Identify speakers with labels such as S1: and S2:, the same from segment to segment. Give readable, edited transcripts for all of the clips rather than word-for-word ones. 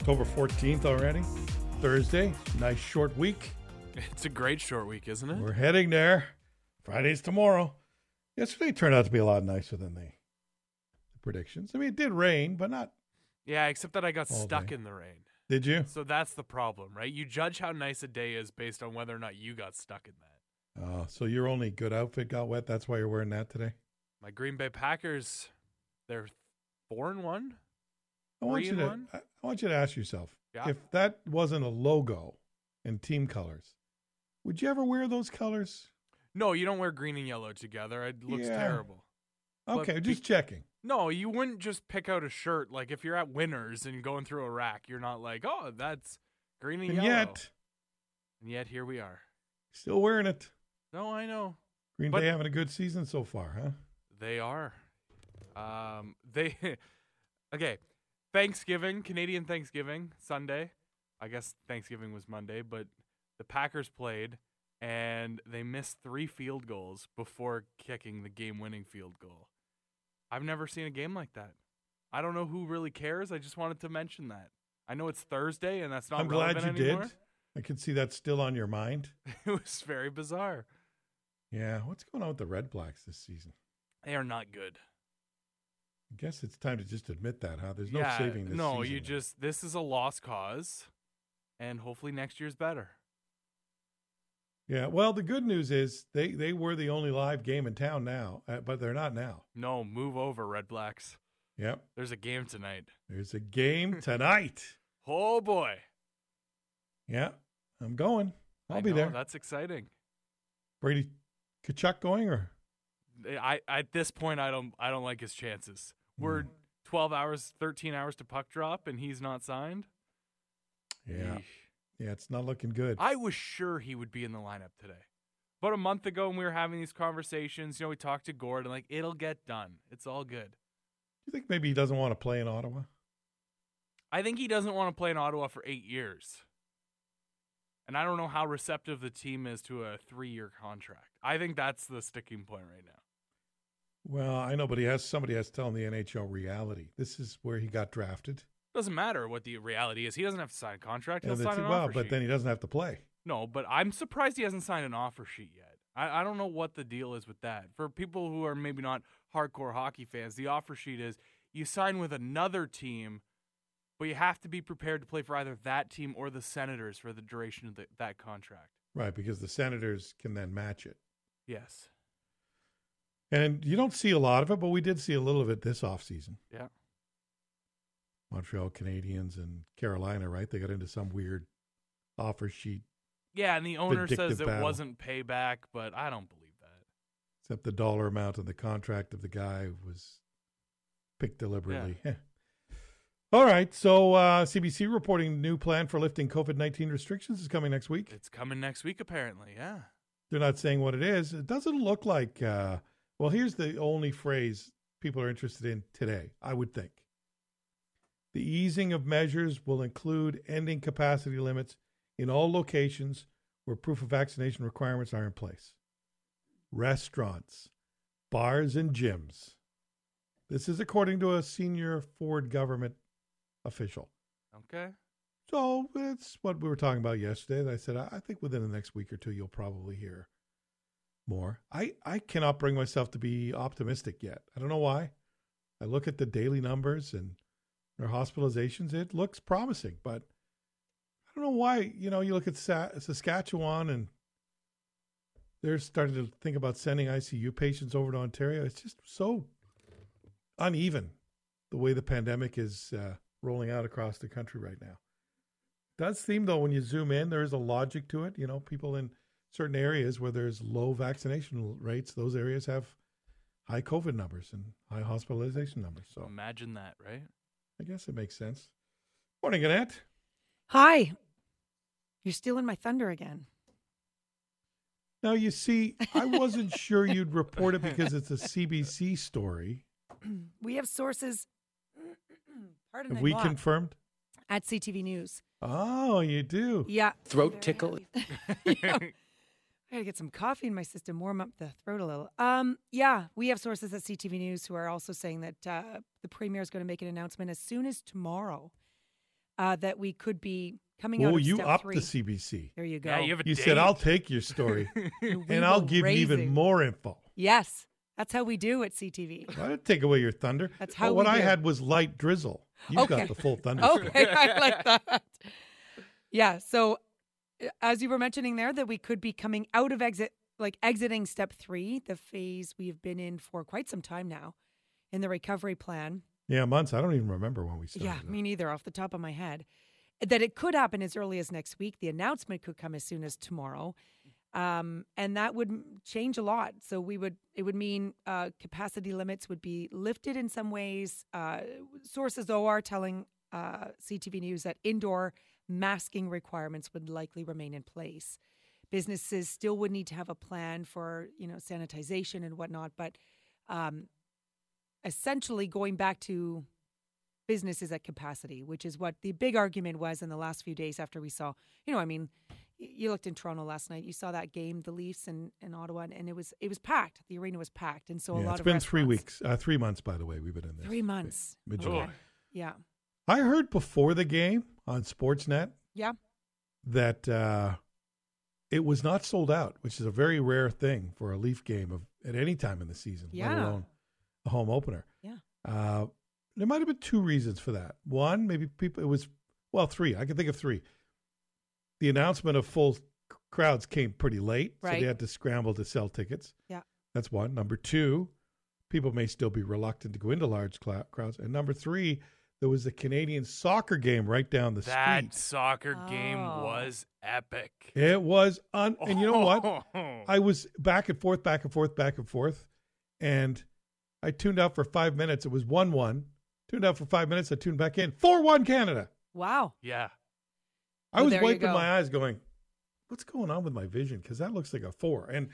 S1: October 14th already. Thursday. Nice short week.
S2: It's a great short week, isn't it?
S1: We're heading there. Friday's tomorrow. Yesterday turned out to be a lot nicer than the predictions. I mean, it did rain, but not.
S2: Yeah, except that I got
S1: all
S2: stuck
S1: day.
S2: in the rain.
S1: Did you?
S2: So that's the problem, right? You judge how nice a day is based on whether or not you got stuck in that.
S1: Oh, so your only good outfit got wet. That's why you're wearing that today?
S2: My Green Bay Packers, they're 4-1.
S1: I want you
S2: 3-1?
S1: to ask yourself,
S2: Yeah.
S1: if that wasn't a logo and team colors, would you ever wear those colors?
S2: No, you don't wear green and yellow together. It looks
S1: Yeah.
S2: terrible.
S1: Okay,
S2: But
S1: just checking.
S2: No, you wouldn't just pick out a shirt. Like, if you're at Winners and going through a rack, you're not like, oh, that's green and
S1: And
S2: yellow.
S1: yet,
S2: Here we are.
S1: still wearing it.
S2: No, I know.
S1: Green
S2: But-
S1: Bay having a good season so far, huh?
S2: They are. Okay. Thanksgiving, Canadian Thanksgiving, Sunday. I guess Thanksgiving was Monday, but the Packers played, and they missed 3 field goals before kicking the game-winning field goal. I've never seen a game like that. I don't know who really cares. I just wanted to mention that. I know it's Thursday, and that's not
S1: I'm glad
S2: relevant
S1: you
S2: anymore.
S1: did. I can see that's still on your mind.
S2: It was very bizarre.
S1: Yeah, what's going on with the Red Blacks this season?
S2: They are not good.
S1: I guess it's time to just admit that, huh? There's no saving this
S2: no,
S1: season.
S2: this is a lost cause, and hopefully next year's better.
S1: Yeah, well, the good news is they were the only live game in town now, but they're not now.
S2: No, move over, Red Blacks.
S1: Yep,
S2: There's a game tonight.
S1: there's a game tonight.
S2: Oh boy.
S1: Yeah, I'm going. I'll
S2: I
S1: be
S2: know,
S1: there.
S2: That's exciting.
S1: Brady Kachuk going or?
S2: I at this point I don't like his chances. We're 12 hours, 13 hours to puck drop and he's not signed.
S1: Yeah,
S2: Eesh.
S1: yeah, it's not looking good.
S2: I was sure he would be in the lineup today. About a month ago when we were having these conversations, we talked to Gord and it'll get done. It's all good.
S1: Do you think maybe he doesn't want to play in Ottawa?
S2: I think he doesn't want to play in Ottawa for 8 years. And I don't know how receptive the team is to a 3-year contract. I think that's the sticking point right now.
S1: Well, I know, but somebody has to tell him the NHL reality. This is where he got drafted.
S2: Doesn't matter what the reality is. He doesn't have to sign a contract. He'll
S1: And
S2: sign an
S1: well,
S2: offer
S1: but
S2: sheet.
S1: then he doesn't have to play.
S2: No, but I'm surprised he hasn't signed an offer sheet yet. I don't know what the deal is with that. For people who are maybe not hardcore hockey fans, the offer sheet is you sign with another team, but you have to be prepared to play for either that team or the Senators for the duration of that contract.
S1: Right, because the Senators can then match it.
S2: Yes.
S1: And you don't see a lot of it, but we did see a little of it this offseason.
S2: Yeah.
S1: Montreal Canadiens and Carolina, right? They got into some weird offer sheet,
S2: Yeah, and the owner says
S1: Vindictive
S2: it
S1: battle.
S2: wasn't payback, but I don't believe that.
S1: except the dollar amount of the contract of the guy was picked deliberately. All right, so CBC reporting new plan for lifting COVID-19 restrictions is coming next week.
S2: It's coming next week, apparently, yeah.
S1: They're not saying what it is. It doesn't look like, well, here's the only phrase people are interested in today, I would think. The easing of measures will include ending capacity limits in all locations where proof of vaccination requirements are in place. Restaurants, bars, and gyms. This is according to a senior Ford government official.
S2: Okay.
S1: So it's what we were talking about yesterday. That I said, I think within the next week or two, you'll probably hear more. I cannot bring myself to be optimistic yet. I don't know why. I look at the daily numbers and their hospitalizations. It looks promising, but I don't know why. You look at Saskatchewan and they're starting to think about sending ICU patients over to Ontario. It's just so uneven the way the pandemic is rolling out across the country right now. It does seem, though, when you zoom in, there is a logic to it. People in certain areas where there's low vaccination rates, those areas have high COVID numbers and high hospitalization numbers. So
S2: Imagine that, right?
S1: I guess it makes sense. Morning, Annette.
S3: Hi. You're stealing my thunder again.
S1: Now, you see, I wasn't sure you'd report it because it's a CBC story.
S3: We have sources. Pardon
S1: Have
S3: my
S1: we
S3: walk,
S1: confirmed?
S3: at CTV News.
S1: Oh, you do?
S3: Yeah.
S4: Throat tickle.
S3: Yeah. I gotta get some coffee in my system, warm up the throat a little. Yeah, we have sources at CTV News who are also saying that the premier is going to make an announcement as soon as tomorrow that we could be coming out
S1: Oh,
S3: of
S1: you
S3: step
S1: upped
S3: 3.
S1: the CBC.
S3: There you go.
S2: Yeah, you have a
S1: You
S2: date.
S1: said, I'll take your story and I'll give you even more info.
S3: Yes, that's how we do at CTV.
S1: I didn't take away your thunder.
S3: That's how
S1: what
S3: we
S1: I
S3: do.
S1: had was light drizzle. You
S3: Okay.
S1: got the full thunder. story.
S3: Okay, I like that. Yeah, so as you were mentioning there, that we could be coming out of exiting step 3, the phase we've been in for quite some time now in the recovery plan.
S1: Yeah, months. I don't even remember when we started.
S3: Yeah,
S1: that.
S3: me neither, off the top of my head. That it could happen as early as next week. The announcement could come as soon as tomorrow. And that would change a lot. So it would mean capacity limits would be lifted in some ways. Sources, though, are telling CTV News that indoor masking requirements would likely remain in place. Businesses still would need to have a plan for, sanitization and whatnot, but essentially going back to businesses at capacity, which is what the big argument was in the last few days after we saw, you looked in Toronto last night, you saw that game, the Leafs and Ottawa, and it was packed. The arena was packed. And so a lot
S1: it's
S3: of
S1: been 3
S3: restaurants-
S1: weeks, 3 months, by the way, we've been in this.
S3: 3 months.
S1: Mid-July.
S3: Okay. Yeah.
S1: I heard before the game on Sportsnet
S3: Yeah.
S1: that it was not sold out, which is a very rare thing for a Leaf game at any time in the season, let
S3: Yeah.
S1: alone a home opener.
S3: Yeah.
S1: There might have been 2 reasons for that. One, maybe people, 3. I can think of 3. The announcement of full crowds came pretty late, so
S3: Right.
S1: they had to scramble to sell tickets.
S3: Yeah.
S1: That's one. Number 2, people may still be reluctant to go into large crowds. And number 3, there was a Canadian soccer game right down the
S2: That
S1: street.
S2: soccer game
S3: Oh.
S2: was epic.
S1: It was and you know what?
S2: Oh.
S1: I was back and forth, and I tuned out for 5 minutes. It was 1-1. Tuned out for 5 minutes. I tuned back in. 4-1 Canada.
S3: Wow.
S2: Yeah.
S1: I
S3: Well,
S1: was
S3: there you
S1: wiping
S3: go.
S1: my eyes going, what's going on with my vision? Because that looks like a 4. And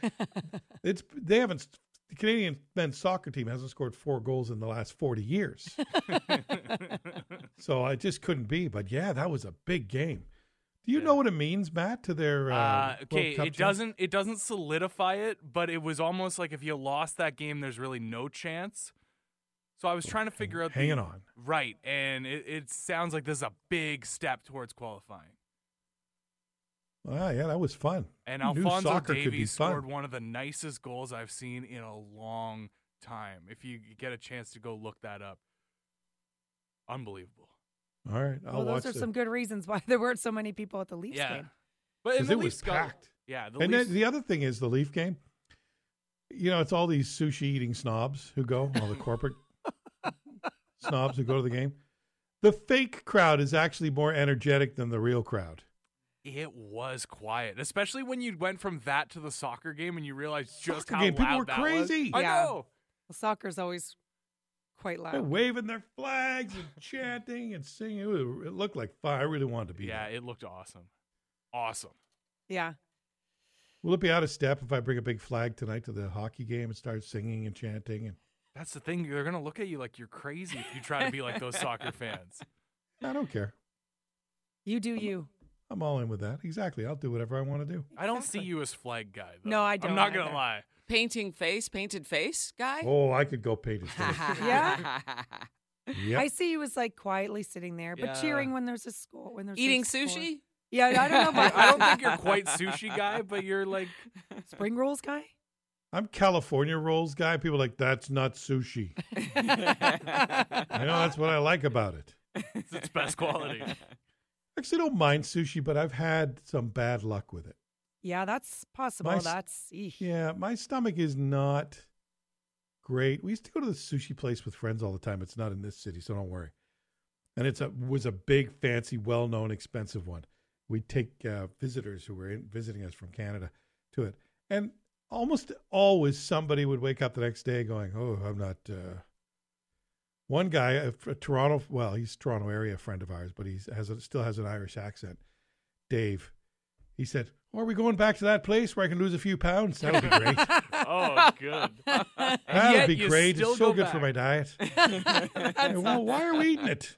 S1: the Canadian men's soccer team hasn't scored 4 goals in the last 40 years. So I just couldn't be. But yeah, that was a big game. Do you know what it means, Matt, to their
S2: Okay,
S1: World Cup chance?
S2: it doesn't solidify it, but it was almost like if you lost that game, there's really no chance. So I was trying to figure out
S1: Hanging on.
S2: Right, and it sounds like this is a big step towards qualifying.
S1: Ah, yeah, that was fun.
S2: And
S1: Who knew
S2: Alphonso
S1: soccer could be
S2: Davies
S1: fun?
S2: scored one of the nicest goals I've seen in a long time. If you get a chance to go look that up. Unbelievable.
S1: All right, I'll
S3: Well,
S1: watch
S3: those are
S1: it.
S3: some good reasons why there weren't so many people at the Leafs
S2: Yeah.
S3: game.
S2: But and
S1: Because
S2: the
S1: it was
S2: Leafs got-
S1: packed.
S2: Yeah, the
S1: And
S2: Leafs.
S1: then the other thing is the Leaf game. It's all these sushi eating snobs who go, all the corporate snobs who go to the game. The fake crowd is actually more energetic than the real crowd.
S2: It was quiet, especially when you went from that to the soccer game and you realized just
S1: Soccer
S2: how
S1: game, people
S2: loud
S1: were
S2: that
S1: crazy.
S2: was. I
S3: Yeah.
S2: know.
S3: Well, soccer's always quite
S1: They're
S3: loud.
S1: waving their flags and chanting and singing. It looked like fun. I really wanted to be
S2: Yeah,
S1: there.
S2: it looked awesome. Awesome.
S3: Yeah.
S1: Will it be out of step if I bring a big flag tonight to the hockey game and start singing and chanting? And
S2: That's the thing. They're going to look at you like you're crazy if you try to be like those soccer fans.
S1: I don't care.
S3: You do you.
S1: I'm all in with that. Exactly. I'll do whatever I want to do.
S2: I don't see you as flag guy, though.
S3: No, I don't
S2: I'm not going to
S3: either.
S2: lie.
S4: Painted face guy?
S1: Oh, I could go paint his face.
S3: Yeah?
S1: Yep.
S3: I see you as like quietly sitting there, but
S2: Yeah.
S3: cheering when there's a score. When there's a
S4: Eating
S3: score.
S4: sushi?
S3: Yeah, I don't know about
S2: I don't think you're quite sushi guy, but you're like,
S3: spring rolls guy.
S1: I'm California rolls guy. People are like, that's not sushi. I know that's what I like about it.
S2: it's its best quality.
S1: Actually, I don't mind sushi, but I've had some bad luck with it.
S3: Yeah, that's possible.
S1: My s-
S3: That's eesh.
S1: Yeah, my stomach is not great. We used to go to the sushi place with friends all the time. It's not in this city, so don't worry. And was a big, fancy, well-known, expensive one. We'd take visitors who were visiting us from Canada to it. And almost always somebody would wake up the next day going, oh, I'm not... One guy, a Toronto, well, he's a Toronto area friend of ours, but he still has an Irish accent, Dave. He said, are we going back to that place where I can lose a few pounds? That'll be great.
S2: Oh, good.
S1: That'll
S2: yet
S1: be
S2: you
S1: great.
S2: still
S1: It's so
S2: go
S1: good for my
S2: back.
S1: diet. Well, why are we eating it?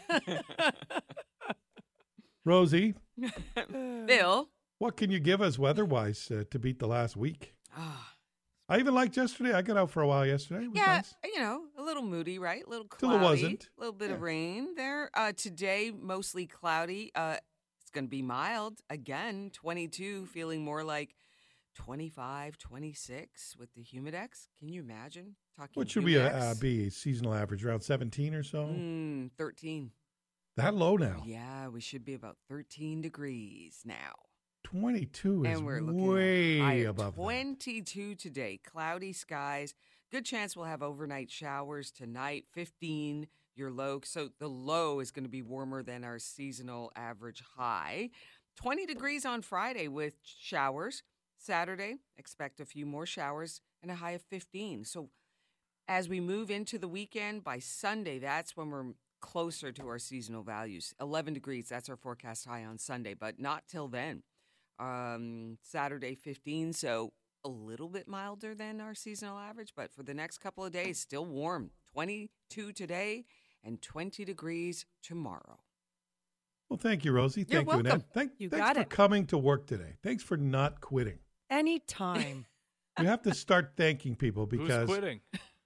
S1: Rosie,
S4: Bill.
S1: what can you give us weather-wise to beat the last week? I even liked yesterday. I got out for a while yesterday. It was
S4: Yeah,
S1: nice.
S4: a little moody, right? A little
S1: Till
S4: cloudy.
S1: it wasn't.
S4: A little bit
S1: Yeah.
S4: of rain there. Today, mostly cloudy. It's going to be mild. Again, 22, feeling more like 25, 26 with the Humidex. Can you imagine? Talking
S1: What should we be? Seasonal average around 17 or so?
S4: 13.
S1: That low now?
S4: Yeah, we should be about 13 degrees now.
S1: 22 is
S4: And we're looking
S1: way
S4: at high of
S1: above that.
S4: 22 today. Cloudy skies. Good chance we'll have overnight showers tonight. 15, your low. So the low is going to be warmer than our seasonal average high. 20 degrees on Friday with showers. Saturday, expect a few more showers and a high of 15. So as we move into the weekend, by Sunday, that's when we're closer to our seasonal values. 11 degrees, that's our forecast high on Sunday, but not till then. Saturday, 15, so a little bit milder than our seasonal average, but for the next couple of days, still warm. 22 today and 20 degrees tomorrow.
S1: Well, thank you, Rosie.
S4: You're
S1: Thank you, Annette.
S4: welcome.
S3: You
S1: Thanks
S3: got
S1: for
S3: it.
S1: coming to work today. Thanks for not quitting.
S3: Anytime.
S1: You have to start thanking people
S2: Who's
S1: because
S2: quitting?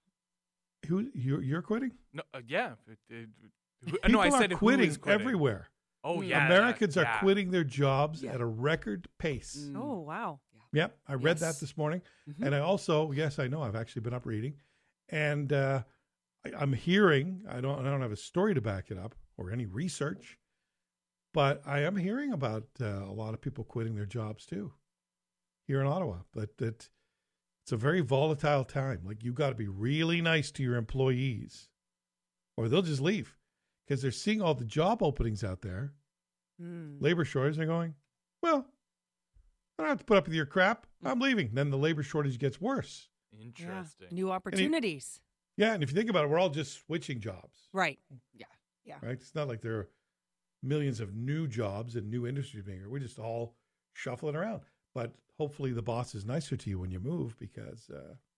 S1: You're quitting?
S2: No, yeah.
S1: People
S2: No, I
S1: are
S2: said who
S1: quitting
S2: is quitting.
S1: everywhere.
S2: Oh, yeah.
S1: Americans
S2: yeah.
S1: are quitting their jobs
S4: Yeah.
S1: at a record pace.
S3: Oh, wow.
S1: Yep, I read
S4: Yes.
S1: that this morning,
S4: Mhm.
S1: and I also, yes, I know, I've actually been up reading, and I'm hearing. I don't have a story to back it up or any research, but I am hearing about a lot of people quitting their jobs too here in Ottawa. That it's a very volatile time. Like you got to be really nice to your employees, or they'll just leave because they're seeing all the job openings out there, labor shortage. They're going, well, I don't have to put up with your crap. I'm leaving. Then the labor shortage gets worse.
S3: Yeah.
S2: Interesting.
S3: New opportunities.
S1: Yeah, and if you think about it, we're all just switching jobs,
S3: Right.
S1: right? It's not like there are millions of new jobs and new industries being here. We're just all shuffling around. But hopefully the boss is nicer to you when you move because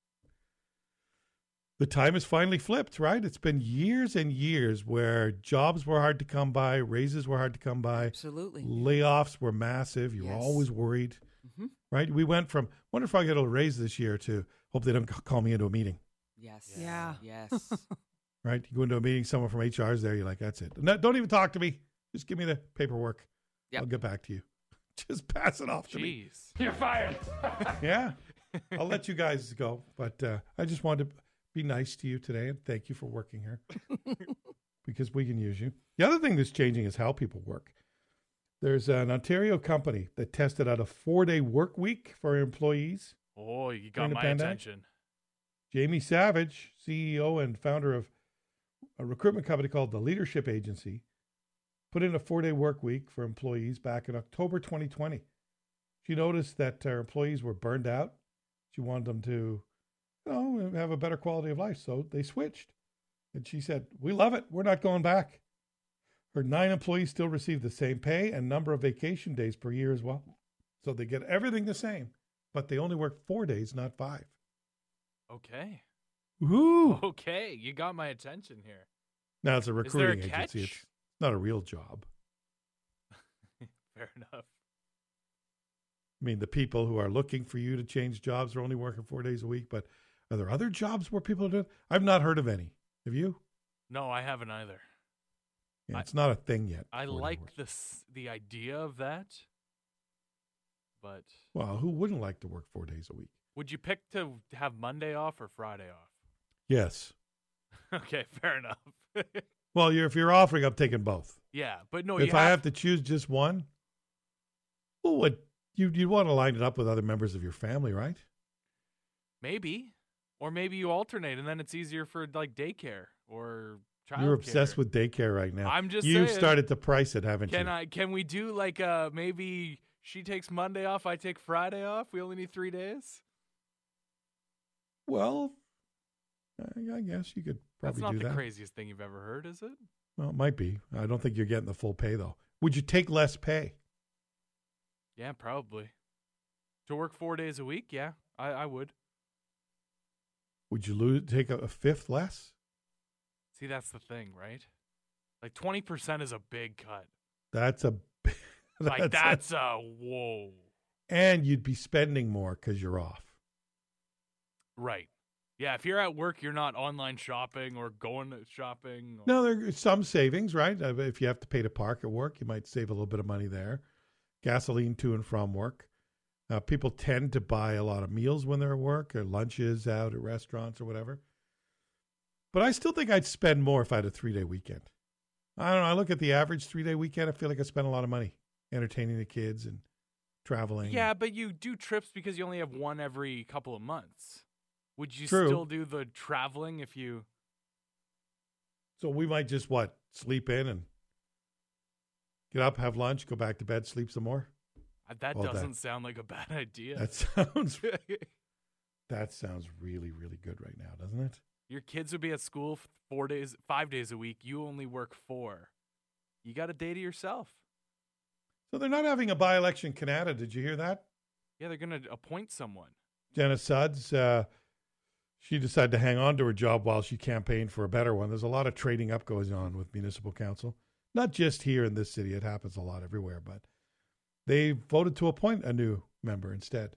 S1: the time has finally flipped, right? It's been years and years where jobs were hard to come by, raises were hard to come by,
S4: Absolutely.
S1: layoffs were massive. You were
S4: Yes.
S1: always worried,
S4: Mhm.
S1: right? We went from, wonder if I get a raise this year to hope they don't call me into a meeting.
S4: Yes.
S3: Yeah.
S4: Yes.
S1: Right? You go into a meeting, someone from HR is there. You're like, that's it. No, don't even talk to me. Just give me the paperwork.
S4: Yep.
S1: I'll get back to you. Just pass it off to me.
S2: Jeez.
S5: You're fired.
S1: Yeah. I'll let you guys go. But I just wanted to be nice to you today and thank you for working here because we can use you. The other thing that's changing is how people work. There's an Ontario company that tested out a 4-day work week for employees.
S2: Oh, you
S1: During
S2: got
S1: the
S2: my
S1: pandemic?
S2: attention.
S1: Jamie Savage, CEO and founder of a recruitment company called the Leadership Agency, put in a 4-day work week for employees back in October 2020. She noticed that her employees were burned out. She wanted them to, have a better quality of life. So they switched. And she said, we love it. We're not going back. Her 9 employees still receive the same pay and number of vacation days per year as well. So they get everything the same, but they only work 4 days, not 5.
S2: Okay.
S1: Woo!
S2: Okay, you got my attention here.
S1: Now it's a
S2: Is there a
S1: recruiting agency.
S2: catch?
S1: It's not a real job.
S2: Fair enough.
S1: I mean, the people who are looking for you to change jobs are only working 4 days a week, but are there other jobs where people are doing? I've not heard of any. Have you?
S2: No, I haven't either.
S1: Yeah, it's not a thing yet.
S2: I
S1: 4 day
S2: like
S1: work.
S2: the idea of that, but
S1: Well, who wouldn't like to work 4 days a week?
S2: would you pick to have Monday off or Friday off?
S1: Yes.
S2: Okay, fair enough.
S1: Well, if you're offering, I'm taking both.
S2: Yeah, but no,
S1: if
S2: you
S1: I have to choose just one, well, what you'd want to line it up with other members of your family, right?
S2: maybe, or maybe you alternate, and then it's easier for like daycare or childcare.
S1: You're obsessed with daycare right now.
S2: I'm just
S1: You've
S2: saying.
S1: started to price it, haven't you?
S2: Can we do like maybe she takes Monday off, I take Friday off. We only need 3 days.
S1: Well, I guess you could
S2: That's
S1: probably
S2: not
S1: do
S2: the
S1: that.
S2: craziest thing you've ever heard, is it?
S1: Well, it might be. I don't think you're getting the full pay, though. Would you take less pay?
S2: Yeah, probably. To work 4 days a week, yeah, I would.
S1: Would you take a fifth less?
S2: See, that's the thing, right? Like 20% is a big cut.
S1: That's a
S2: Like that's a whoa.
S1: and you'd be spending more because you're off.
S2: Right. Yeah, if you're at work, you're not online shopping or going shopping. Or...
S1: No, there's some savings, right? If you have to pay to park at work, you might save a little bit of money there. Gasoline to and from work. People tend to buy a lot of meals when they're at work or lunches out at restaurants or whatever. But I still think I'd spend more if I had a 3-day weekend. I don't know. I look at the average 3-day weekend. I feel like I spend a lot of money entertaining the kids and traveling.
S2: Yeah, but you do trips because you only have one every couple of months. Would you
S1: True.
S2: still do the traveling if you...
S1: So we might just, sleep in and get up, have lunch, go back to bed, sleep some more?
S2: That
S1: Well,
S2: doesn't sound like a bad idea.
S1: That sounds really, really good right now, doesn't it?
S2: Your kids would be at school 5 days a week. You only work 4. You got a day to yourself.
S1: So they're not having a by-election in Canada. Did you hear that?
S2: Yeah, they're going to appoint someone.
S1: Jenna Sudds, she decided to hang on to her job while she campaigned for a better one. There's a lot of trading up going on with municipal council. Not just here in this city. It happens a lot everywhere. But they voted to appoint a new member instead.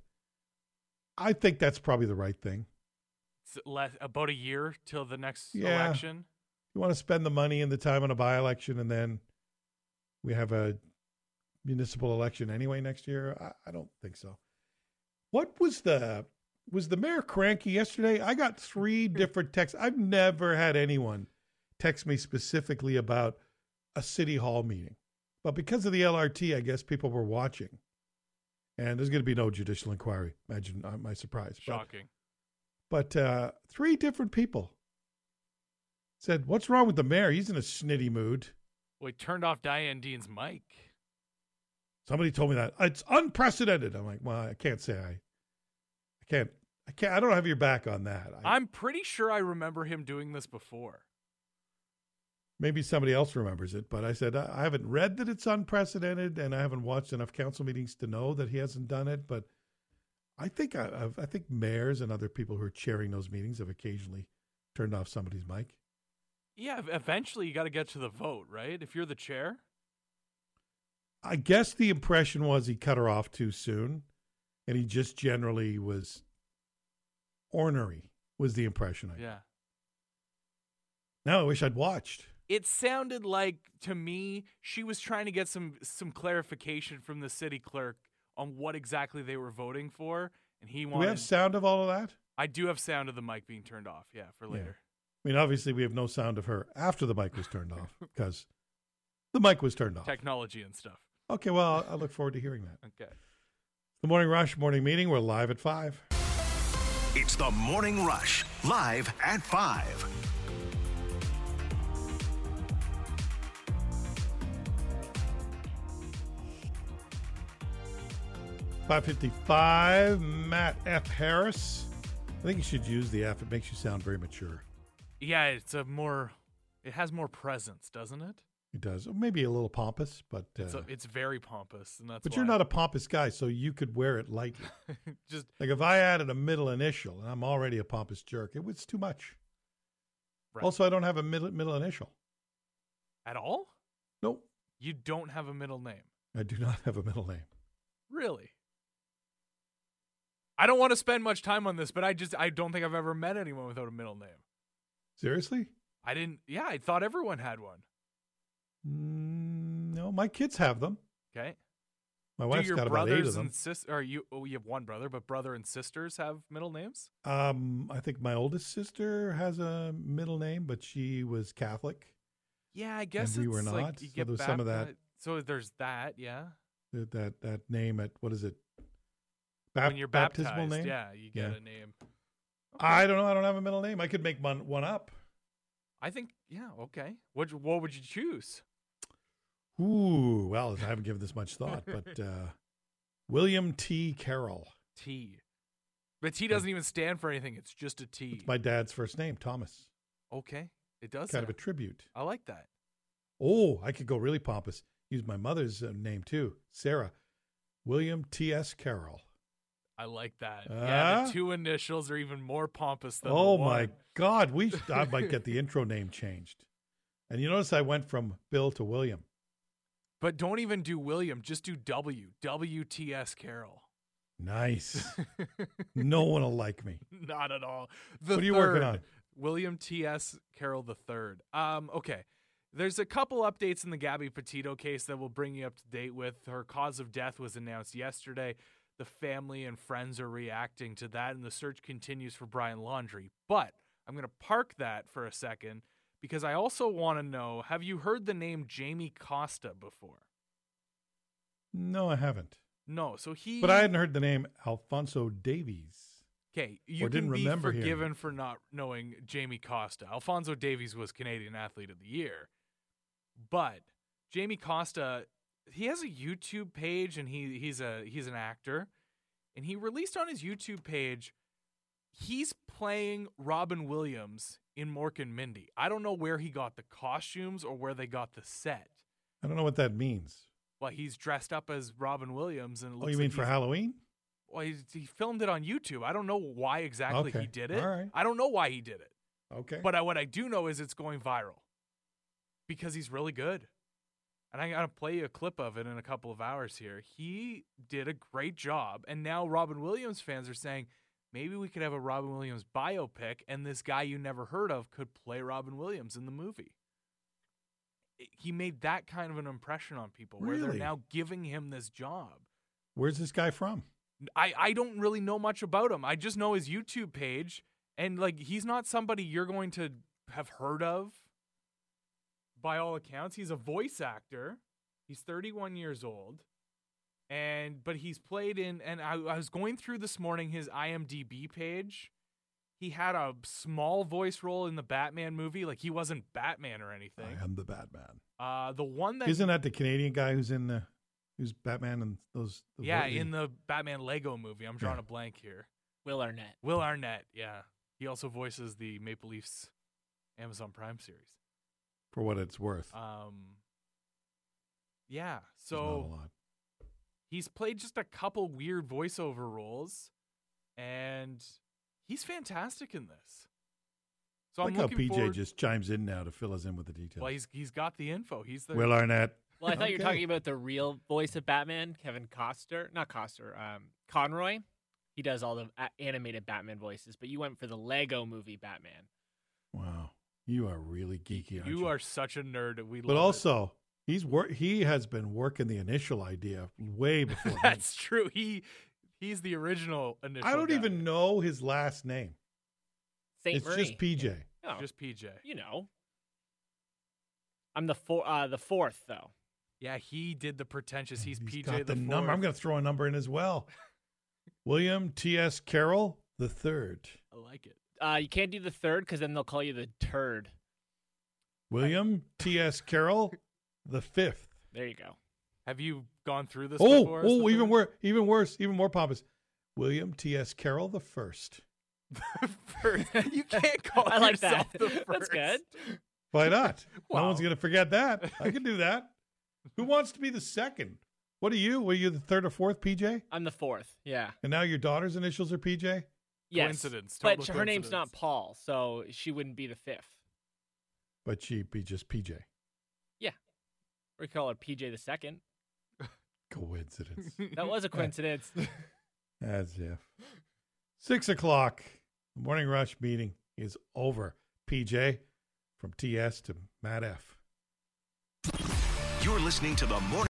S1: I think that's probably the right thing.
S2: It's about a year till the next
S1: Yeah.
S2: election.
S1: You want to spend the money and the time on a by-election, and then we have a municipal election anyway next year? I don't think so. What was the mayor cranky yesterday? I got 3 different texts. I've never had anyone text me specifically about a city hall meeting. But because of the LRT, I guess people were watching. And there's going to be no judicial inquiry. Imagine my surprise.
S2: Shocking.
S1: But 3 different people said, "What's wrong with the mayor? He's in a snitty mood."
S2: Well, he turned off Diane Dean's mic.
S1: Somebody told me that. It's unprecedented. I'm like, well, I can't say I can't. I don't have your back on that.
S2: I'm pretty sure I remember him doing this before.
S1: Maybe somebody else remembers it, but I said I haven't read that it's unprecedented, and I haven't watched enough council meetings to know that he hasn't done it. But I think I think mayors and other people who are chairing those meetings have occasionally turned off somebody's mic.
S2: Yeah, eventually you got to get to the vote, right? If you're the chair.
S1: I guess the impression was he cut her off too soon, and he just generally was ornery, was the impression I got.
S2: Yeah.
S1: Now I wish I'd watched.
S2: It sounded like, to me, she was trying to get some clarification from the city clerk on what exactly they were voting for, and he wanted...
S1: Do we have sound of all of that?
S2: I do have sound of the mic being turned off, yeah, for later.
S1: I mean, obviously, we have no sound of her after the mic was turned off, because the mic was turned off.
S2: Technology and stuff.
S1: Okay, well, I look forward to hearing that.
S2: Okay.
S1: The Morning Rush morning meeting. We're live at 5.
S5: It's the Morning Rush, live at 5.
S1: .555, Matt F. Harris. I think you should use the F. It makes you sound very mature.
S2: Yeah, it has more presence, doesn't it?
S1: It does. Maybe a little pompous, but
S2: It's very pompous, and that's
S1: but
S2: why.
S1: you're not a pompous guy, so you could wear it lightly.
S2: Just
S1: Like if I added a middle initial, and I'm already a pompous jerk, it was too much.
S2: right.
S1: Also, I don't have a middle initial.
S2: At all?
S1: Nope,
S2: You don't have a middle name.
S1: I do not have a middle name.
S2: Really? I don't want to spend much time on this, but I don't think I've ever met anyone without a middle name.
S1: Seriously?
S2: I thought everyone had one.
S1: No, my kids have them.
S2: Okay.
S1: My
S2: Do
S1: wife's
S2: your
S1: got about 8 of
S2: brothers
S1: them.
S2: and sisters, or you have one brother, but brother and sisters have middle names?
S1: I think my oldest sister has a middle name, but she was Catholic.
S2: Yeah, I guess
S1: we
S2: it's
S1: were
S2: like
S1: not,
S2: you
S1: so
S2: get
S1: there's some of that.
S2: baptized- So there's that, yeah.
S1: That name at, what is it?
S2: When you're
S1: baptismal
S2: baptized,
S1: name?
S2: yeah, you get
S1: Yeah.
S2: a name.
S1: I don't know. I don't have a middle name. I could make one up.
S2: I think, yeah, okay. What would you choose?
S1: Ooh, well, I haven't given this much thought, but William T. Carroll.
S2: T. But T doesn't even stand for anything. It's just a T.
S1: It's my dad's first name, Thomas.
S2: Okay. It does
S1: Kind of a
S2: sound-
S1: tribute.
S2: I like that.
S1: Oh, I could go really pompous. Use my mother's name too, Sarah. William T.S. Carroll.
S2: I like that. Yeah,
S1: Uh?
S2: the 2 initials are even more pompous than
S1: Oh
S2: the
S1: my
S2: one.
S1: God, I might get the intro name changed. And you notice I went from Bill to William.
S2: But don't even do William. Just do W. WTS Carroll.
S1: Nice. No one will like me.
S2: Not at all.
S1: What are you working on?
S2: William T.S. Carroll III. Okay. There's a couple updates in the Gabby Petito case that we'll bring you up to date with. Her cause of death was announced yesterday. The family and friends are reacting to that, and the search continues for Brian Laundrie. But I'm going to park that for a second because I also want to know, have you heard the name Jamie Costa before?
S1: No, I haven't.
S2: No. So
S1: But I hadn't heard the name Alfonso Davies.
S2: Okay, you
S1: Or didn't
S2: can be
S1: remember hearing
S2: forgiven for not knowing Jamie Costa. Alfonso Davies was Canadian Athlete of the Year. But Jamie Costa, he has a YouTube page, and he's an actor. And he released on his YouTube page, he's playing Robin Williams in Mork and Mindy. I don't know where he got the costumes or where they got the set.
S1: I don't know what that means.
S2: Well, he's dressed up as Robin Williams. And it looks
S1: Oh, you mean
S2: like
S1: for Halloween?
S2: Well, he filmed it on YouTube. I don't know why exactly
S1: Okay.
S2: he did it.
S1: All right.
S2: I don't know why he did it.
S1: Okay.
S2: But what I do know is it's going viral because he's really good. And I got to play you a clip of it in a couple of hours here. He did a great job. And now Robin Williams fans are saying, maybe we could have a Robin Williams biopic and this guy you never heard of could play Robin Williams in the movie. He made that kind of an impression on people where they're
S1: Really?
S2: now giving him this job.
S1: Where's this guy from?
S2: I don't really know much about him. I just know his YouTube page, and like he's not somebody you're going to have heard of. By all accounts, he's a voice actor. He's 31 years old, but he's played in. And I was going through this morning his IMDb page. He had a small voice role in the Batman movie, like he wasn't Batman or anything.
S1: I am the Batman.
S2: The one that
S1: Isn't that the Canadian guy who's who's Batman and those?
S2: in the Batman Lego movie. I'm drawing
S1: Yeah.
S2: a blank here.
S6: Will Arnett.
S2: Will Arnett, yeah. He also voices the Maple Leafs Amazon Prime series.
S1: For what it's worth.
S2: Yeah.
S1: It's not a
S2: So
S1: lot.
S2: he's played just a couple weird voiceover roles, and he's fantastic in this. So
S1: I
S2: I'm
S1: like how
S2: looking
S1: PJ
S2: forward.
S1: just chimes in now to fill us in with the details.
S2: Well, he's got the info. He's the
S1: Will Arnett.
S6: Well, I thought you were
S1: Okay.
S6: talking about the real voice of Batman, Conroy. He does all the animated Batman voices, but you went for the Lego movie Batman.
S1: Wow. You are really geeky, aren't you?
S2: You are such a nerd. We
S1: But
S2: love
S1: also, he has been working the initial idea way before
S2: it.
S1: me.
S2: That's true. He's the original initial.
S1: I don't
S2: guy.
S1: even know his last name.
S6: Saint
S1: It's
S6: Marie.
S1: just PJ.
S6: Oh,
S2: Just PJ.
S6: you know. I'm the fourth though.
S2: Yeah, he did the pretentious. He's PJ
S1: got the
S2: the
S1: number. I'm
S2: fourth.
S1: going to throw a number in as well. William T.S. Carroll the third.
S2: I like it.
S6: You can't do the third because then they'll call you the turd.
S1: William T.S. Carroll the fifth.
S6: There you go.
S2: Have you gone through this
S1: Oh,
S2: before? as the
S1: even
S2: third?
S1: worse, even worse, even more pompous. William T.S. Carroll the first.
S2: First. You can't call
S6: I like
S2: yourself
S6: that.
S2: the first.
S6: That's good.
S1: Why not? No
S2: Wow.
S1: one's going to forget that. I can do that. Who wants to be the second? What are you? Were you the third or fourth, PJ?
S6: I'm the fourth. Yeah.
S1: And now your daughter's initials are PJ?
S6: Yes.
S2: Coincidence,
S6: But
S2: total
S6: her name's not
S2: coincidence.
S6: Paul, so she wouldn't be the fifth.
S1: But she'd be just PJ.
S6: We call her PJ the second.
S1: Coincidence.
S6: That was a coincidence.
S1: As if. 6 o'clock. The morning rush meeting is over. PJ, from TS to Matt F.
S5: You're listening to the morning.